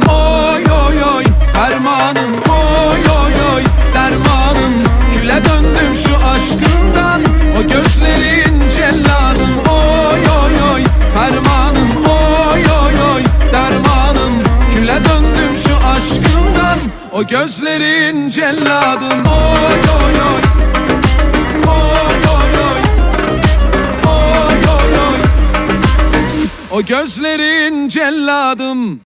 oy oy oy, fermanım oy oy oy, dermanım. Küle döndüm şu aşkından, o gözlerin celladım oy oy oy, fermanım oy oy oy, dermanım. Küle döndüm şu aşkından, o gözlerin celladım oy oy oy, oy oy oy, oy oy oy, o gözlerin celladım.